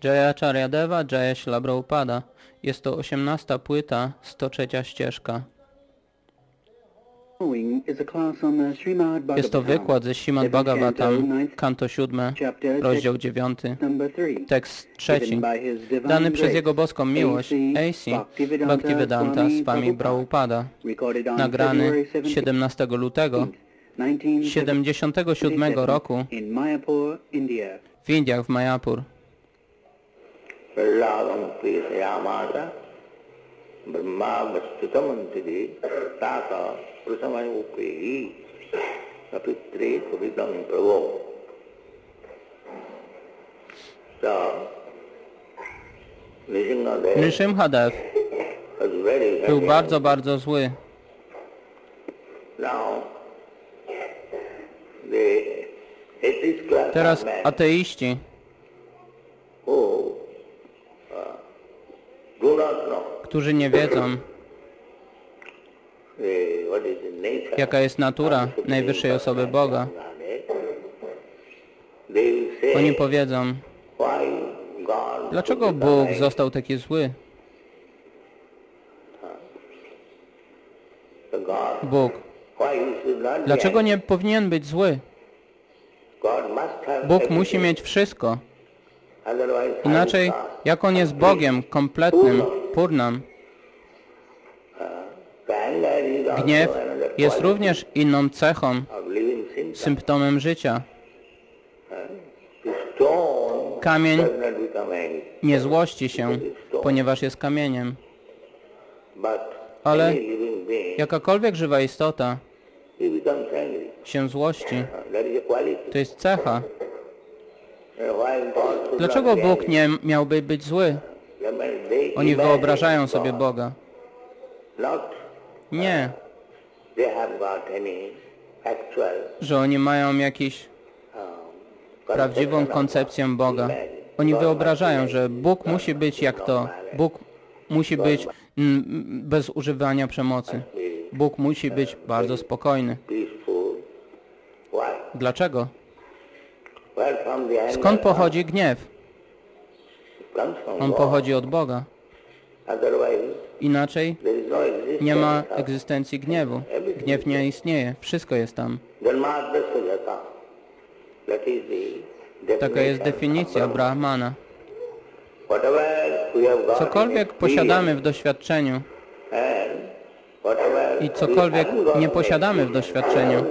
Jayacharya Jaya Śrīla Prabhupada. Jest to 18. płyta, 103. ścieżka. Jest to wykład ze Śrīmad Bhagavatam, kanto 7, rozdział 9, tekst 3, dany przez Jego boską miłość A.C. Bhaktivedanta Swami Prabhupada, nagrany 17 lutego 77 roku w Indiach, w Mayapur. Brahma Vastutamantri Tata Prasamayupehi Kapitre Kapitam Prabhu. Nrsimhadev był bardzo, bardzo zły. Teraz ateiści, którzy nie wiedzą, jaka jest natura najwyższej osoby Boga, oni powiedzą, dlaczego Bóg został taki zły? Bóg, dlaczego nie powinien być zły? Bóg musi mieć wszystko. Inaczej, jak On jest Bogiem kompletnym, Purnam, gniew jest również inną cechą, symptomem życia. Kamień nie złości się, ponieważ jest kamieniem. Ale jakakolwiek żywa istota się złości. To jest cecha. Dlaczego Bóg nie miałby być zły? Oni wyobrażają sobie Boga. Nie. Że oni mają jakąś prawdziwą koncepcję Boga. Oni wyobrażają, że Bóg musi być jak to. Bóg musi być bez używania przemocy. Bóg musi być bardzo spokojny. Dlaczego? Skąd pochodzi gniew? On pochodzi od Boga. Inaczej nie ma egzystencji gniewu. Gniew nie istnieje. Wszystko jest tam. Taka jest definicja Brahmana. Cokolwiek posiadamy w doświadczeniu i cokolwiek nie posiadamy w doświadczeniu,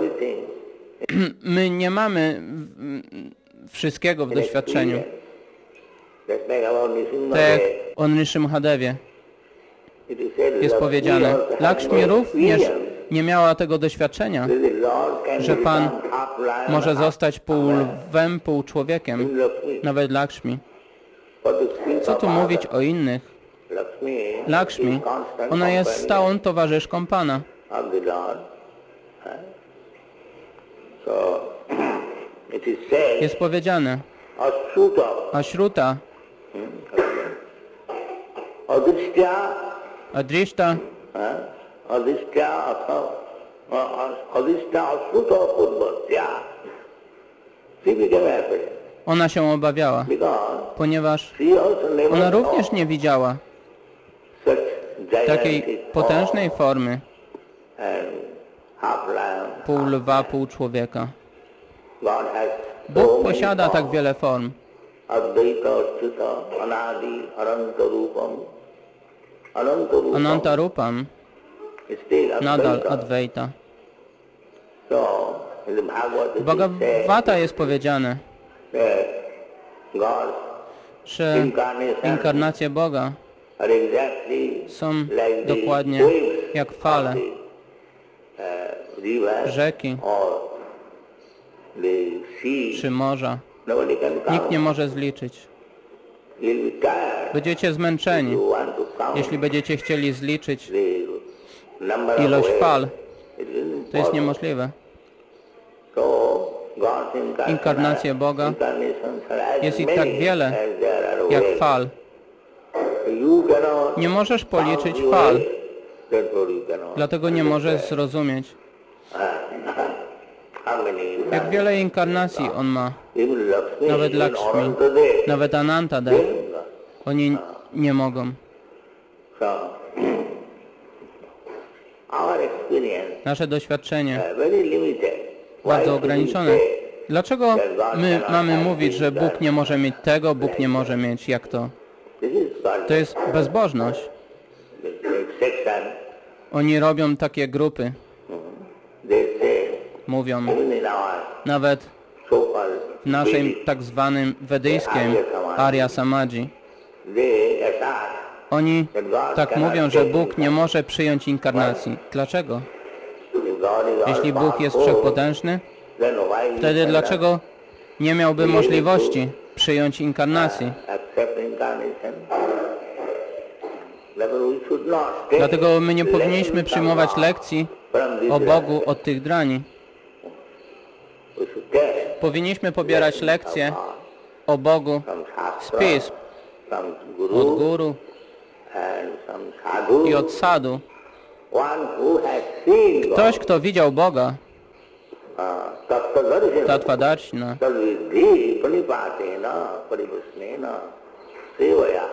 my nie mamy wszystkiego w doświadczeniu. Tak jak o Nrsimhadevie jest powiedziane, Lakshmi również nie miała tego doświadczenia, że Pan może zostać pół lwem, pół człowiekiem, nawet Lakshmi. Co tu mówić o innych? Lakshmi, ona jest stałą towarzyszką Pana. Jest powiedziane, Ashruta, Adrishta, ona się obawiała, ponieważ ona również nie widziała takiej potężnej formy pół lwa, pół człowieka. Bóg posiada tak wiele form. Anantarupam, nadal Advaita. W Bhagavata jest powiedziane, że inkarnacje Boga są dokładnie jak fale rzeki czy morza. Nikt nie może zliczyć. Będziecie zmęczeni, jeśli będziecie chcieli zliczyć ilość fal. To jest niemożliwe. Inkarnacje Boga jest ich tak wiele, jak fal. Nie możesz policzyć fal, dlatego nie możesz zrozumieć. Jak wiele inkarnacji on ma. Even Lakshmi, Nawet even Lakshmi, Anantadev, nawet Anantadev. Oni nie mogą. So, our experience Nasze doświadczenie very limited. bardzo ograniczone. Dlaczego my mamy mówić, że Bóg nie może mieć tego, Bóg nie może mieć jak to? To jest bezbożność. Section, Oni robią takie grupy, they say, mówią, even in our nawet so-called w naszym tak zwanym wedyjskim Arya Samadhi. they assert Oni tak mówią, że Bóg nie może przyjąć inkarnacji. Dlaczego? if God is Jeśli all Bóg jest powerful, wszechpotężny, then why wtedy dlaczego nie miałby możliwości przyjąć inkarnacji? accept incarnation? Therefore we should not take Dlatego my nie powinniśmy lessons przyjmować lekcji from this o Bogu life. od tych drani. We should take Powinniśmy pobierać lekcje o Bogu from z Shastra, pism, from od Guru, guru and from Sadhu. i od sadhu. One who has seen God, Ktoś, kto widział Boga, Tattvadarshana, Tattvadarshana, tadvidhi pranipatena paripusnena sevaya.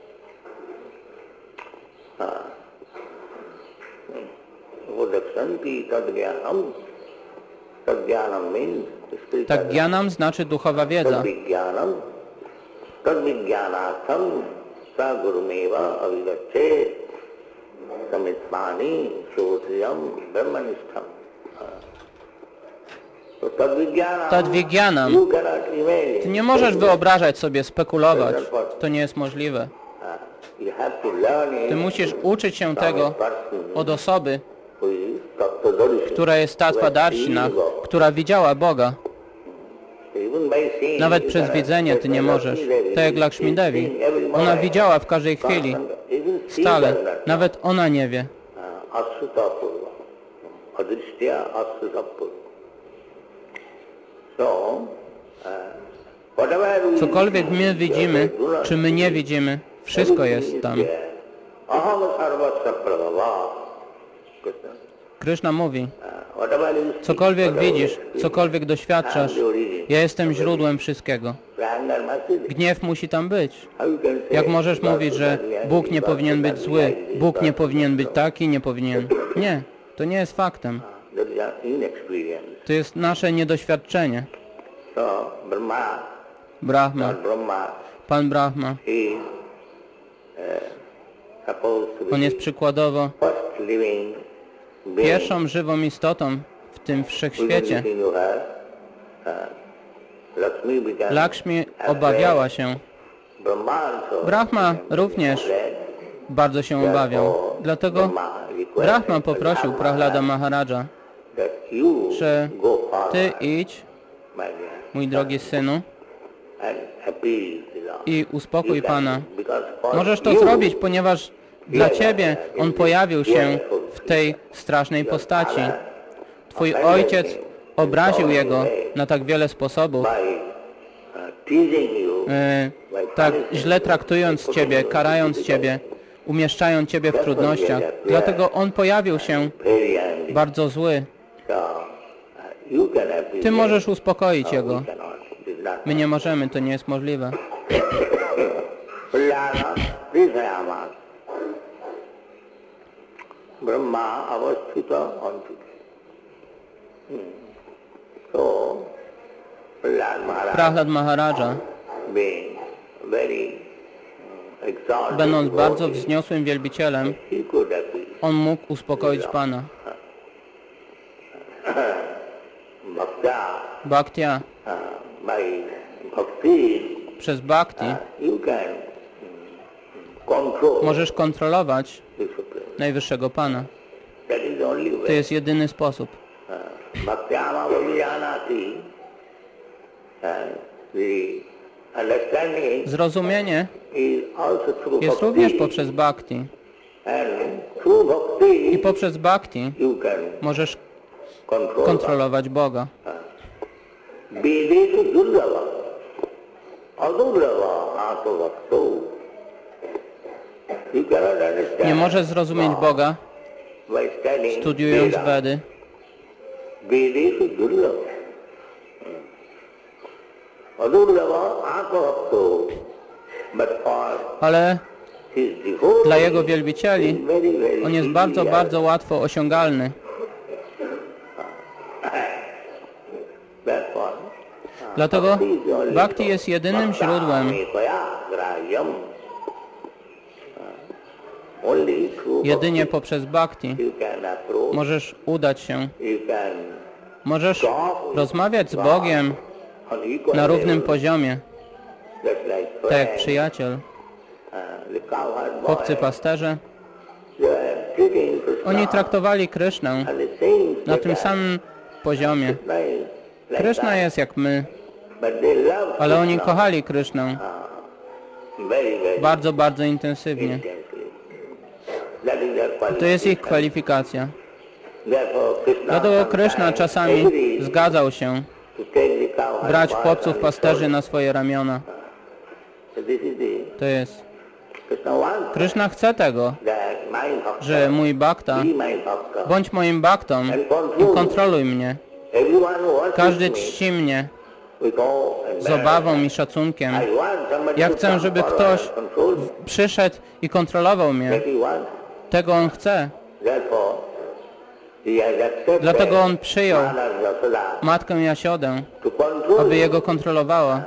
Udakshanti tadgyanam. Tadgyanam means spiritual. tak gyanam znaczy duchowa wiedza. Tadvijnanam. Tadvijnanatham sa gurumeva avigacche samitmani shodriyam brahmanishtam. So Tadvijnanam. you cannot imagine. Ty nie możesz wyobrażać sobie, spekulować. To nie jest możliwe. You have to learn it Ty musisz uczyć się from a tego person od osoby, who is Tattvadarshana, która jest Tattvadarshana, która widziała Boga. even by seeing, Nawet you przez cannot widzenie ty nie możesz. Tak jak Lakshmi Devi. Ona widziała w każdej chwili, even see stale. does not Nawet ona nie wie. Asrutapurva. Adrishtya Asrutapurva. So, whatever we Cokolwiek my widzimy, do not czy my nie widzimy, wszystko jest tam. Aham sarvasya prabhava. Krishna. Krishna mówi, Whatever you see, cokolwiek whatever widzisz, you see, cokolwiek doświadczasz, ja jestem źródłem wszystkiego. anger must be there. Gniew musi tam być. How you can say Jak możesz God mówić, should że not be angry, Bóg nie God powinien should być not be zły, like this, Bóg nie God powinien should być not- taki, nie powinien. Nie, to nie jest faktem. That is our inexperience. To jest nasze niedoświadczenie. So, Brahma, Brahma, not Brahma, Pan Brahma, is supposed to be on jest przykładowo first living being. pierwszą żywą istotą w tym wszechświecie. Even you have, Lakshmi became Lakshmi afraid. obawiała się. Brahma also Brahma became również afraid. bardzo się obawiał. Dlatego Brahma poprosił Prahlada Maharaja, That you że go far, ty idź, my dear, mój drogi synu, and appease the Lord. i uspokój You can, Pana. because for Możesz to you, zrobić, ponieważ dla Ciebie On pojawił się w tej strasznej postaci. Twój ojciec obraził Jego na tak wiele sposobów, by teasing you, tak źle traktując Ciebie, karając Ciebie, umieszczając Ciebie w trudnościach. Dlatego On pojawił się very angry. bardzo zły. So, you can appease Ty możesz him. uspokoić We Jego. cannot. It is not. My nie możemy, to nie jest możliwe. Prahlada Prishayamas. Brahma avasthita antuti. So, Prahlad Maharaj, Prahlad Maharaja, being very exalted, będąc bardzo devotee, wzniosłym wielbicielem, he could appease. on mógł uspokoić Pana. Bhakta, Bhaktia, by bhakti, przez bhakti you can control możesz kontrolować the Supreme. Najwyższego Pana. That is the only To way. jest jedyny sposób. Bhaktyama vavijanati. The understanding Zrozumienie is also through jest również bhakti. poprzez bhakti. And through bhakti, I poprzez bhakti you can możesz control. kontrolować Boga. Vedesu durlava. Adurlava ato bhakto. You cannot understand. Nie możesz zrozumieć Boga, by studying studiując Veda. Vedy. Vedesu durlava. Ale dla jego wielbicieli on jest bardzo, bardzo łatwo osiągalny. Dlatego bhakti jest jedynym źródłem. Jedynie poprzez bhakti możesz udać się. Możesz rozmawiać z Bogiem na równym poziomie, tak jak przyjaciel. Chłopcy pasterze, oni traktowali Krysznę na tym samym poziomie. Kryszna jest jak my, ale oni kochali Krysznę bardzo, bardzo intensywnie. To jest ich kwalifikacja. Dlatego Kryszna czasami zgadzał się brać chłopców pasterzy na swoje ramiona. To jest. Kryszna chce tego, że mój bhakta, bądź moim bhaktą i kontroluj mnie. Każdy czci mnie z obawą i szacunkiem. Ja chcę, żeby ktoś przyszedł i kontrolował mnie. Tego on chce. Dlatego on przyjął matkę Jasiodę, aby jego kontrolowała.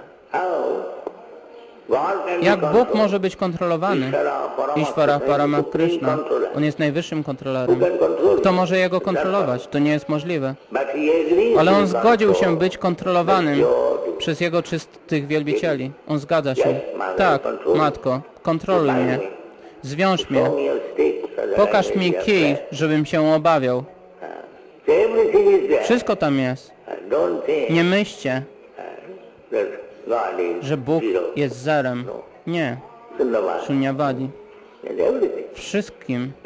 Jak Bóg może być kontrolowany? Ishvara Parama Krishna. On jest najwyższym kontrolerem. Kto może jego kontrolować? To nie jest możliwe. Ale on zgodził się być kontrolowanym przez jego czystych wielbicieli. On zgadza się. Tak, Matko, kontroluj mnie. Zwiąż mnie. Pokaż mi kij, żebym się obawiał. Wszystko tam jest. Nie myślcie, że Bóg jest zerem. Nie. Shunyavadi. Wszystkim.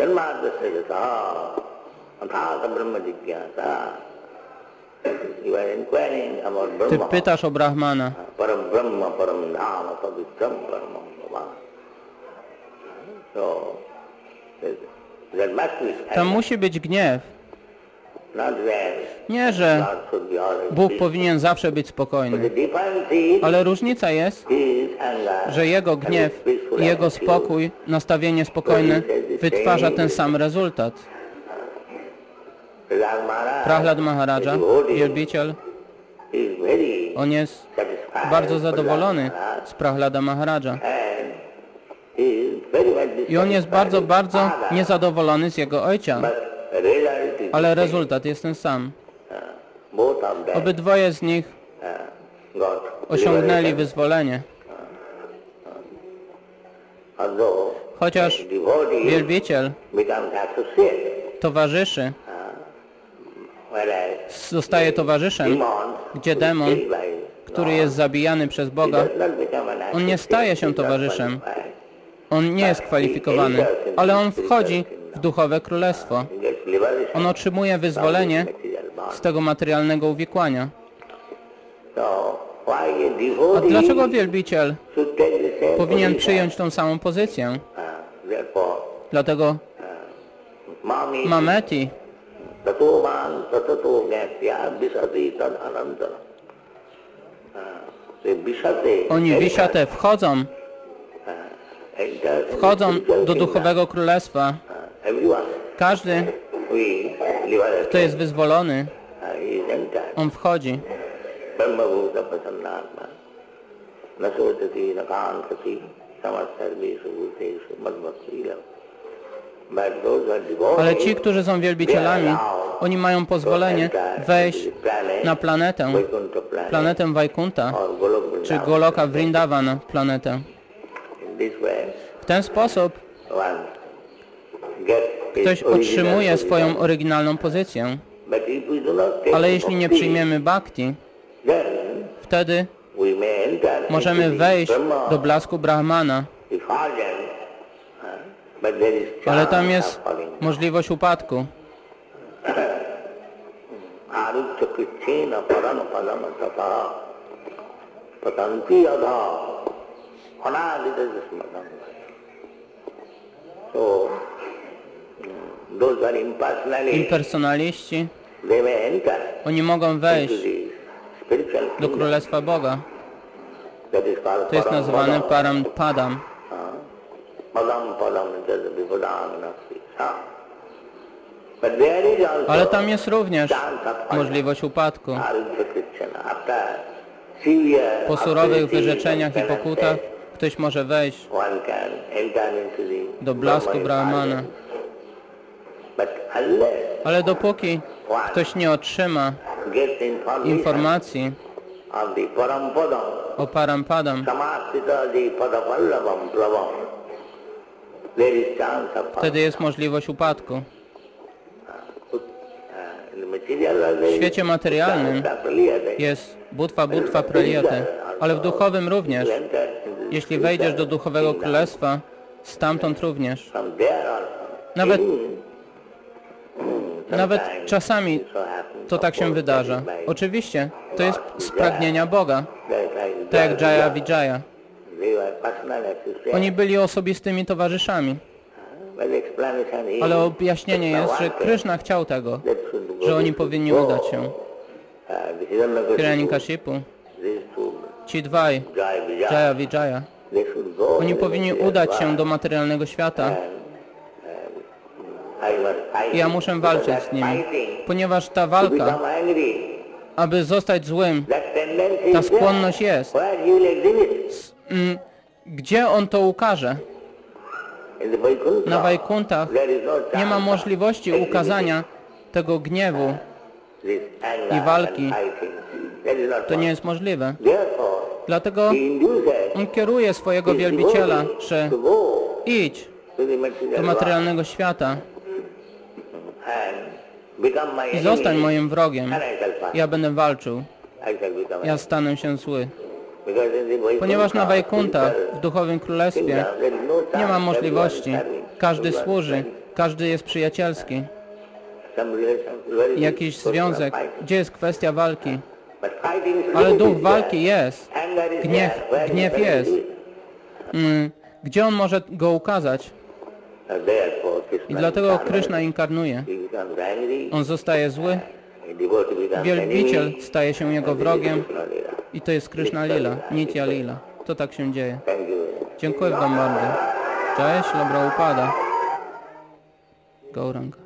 Ty pytasz o Brahmana. Tam musi być gniew. Nie, że Bóg powinien zawsze być spokojny. Ale różnica jest, że Jego gniew i Jego spokój, nastawienie spokojne wytwarza ten sam rezultat. Prahlad Maharaja, wielbiciel, on jest bardzo zadowolony z Prahlada Maharaja. I on jest bardzo, bardzo niezadowolony z jego ojca. Ale rezultat jest ten sam. Obydwoje z nich osiągnęli wyzwolenie. Chociaż wielbiciel towarzyszy, zostaje towarzyszem, gdzie demon, który jest zabijany przez Boga, on nie staje się towarzyszem. On nie jest kwalifikowany, ale on wchodzi w duchowe królestwo. On otrzymuje wyzwolenie z tego materialnego uwikłania. A dlaczego wielbiciel powinien przyjąć tą samą pozycję? Dlatego Mameti, oni Vishate wchodzą do duchowego królestwa. Każdy, kto jest wyzwolony, on wchodzi. Ale ci, którzy są wielbicielami, oni mają pozwolenie wejść na planetę Vaikunta, czy Goloka Vrindavana planetę. W ten sposób ktoś otrzymuje swoją oryginalną pozycję. Ale jeśli nie przyjmiemy bhakti, wtedy możemy wejść do blasku Brahmana. Ale tam jest możliwość upadku. That is called To jest Param nazywane Padam. Parampadam. Padam Padam is the Vipadam Nasti. But there is also Ale tam jest również chance of falling. możliwość upadku. After severe, Po surowych after wyrzeczeniach i severe pokutach ktoś może wejść one can enter into the do blasku Brahma Brahmana. But unless Ale dopóki ktoś nie otrzyma get informacji of the Parampadam, o Parampadam, Samasthita the Padavallabam Prabham, there is chance of wtedy jest możliwość upadku. in the material world, W świecie materialnym jest Bhutva Praliyate, ale w duchowym również. Jeśli wejdziesz do duchowego królestwa, stamtąd również. From there also. Nawet czasami to tak się wydarza. Oczywiście, to jest z pragnienia Boga, tak jak Jaya Vijaya. They were personal assistants. Oni byli osobistymi towarzyszami, But the explanation is ale objaśnienie jest, że Kryszna chciał tego, that should go że oni this should powinni go. udać się. The Hiranyakashipu, Hiranyakashipu, these two, ci dwaj, Jaya Vijaya, Jaya Vijaya, they should go oni in the powinni material udać się world. do materialnego świata. I must fight I ja muszę walczyć because z nimi, that fighting ponieważ ta to walka, become angry, aby zostać złym, that tendency ta is there. skłonność jest. Where you will exhibit? Gdzie on to ukaże? In the Vaikuntha, Na Wajkuntach there is no chance nie ma of możliwości ukazania tego gniewu. this anger i walki. and fighting. That is not To nie jest możliwe. Therefore, Dlatego he induces on kieruje swojego wielbiciela, że to go idź to the material do world materialnego świata and become my i zostań enemy, moim wrogiem. and I shall fight. Ja będę walczył. I shall become Ja stanę się zły. Because in the Vaikuntha, Ponieważ na Wajkuntach, people w duchowym królestwie, think there is no chance, nie ma everyone is możliwości. serving, Każdy everyone is służy, serving. każdy jest przyjacielski. Some relation, where is Jakiś the question of związek, fighting? gdzie jest kwestia walki. But fighting is Ale there. duch walki jest. Anger is Gniew, there. Where gniew is jest. it? Gdzie on może go ukazać? And therefore, Krishna I dlatego incarnates. Kryszna inkarnuje. He becomes angry, On zostaje zły, a devotee becomes wielbiciel enemy, staje się jego and this is wrogiem Krishna Lila. i to jest Kryszna Lila, Nitya Lila. To tak się dzieje. Thank you very much. Dziękuję wam bardzo. Cześć, Prabhupada. Gauranga.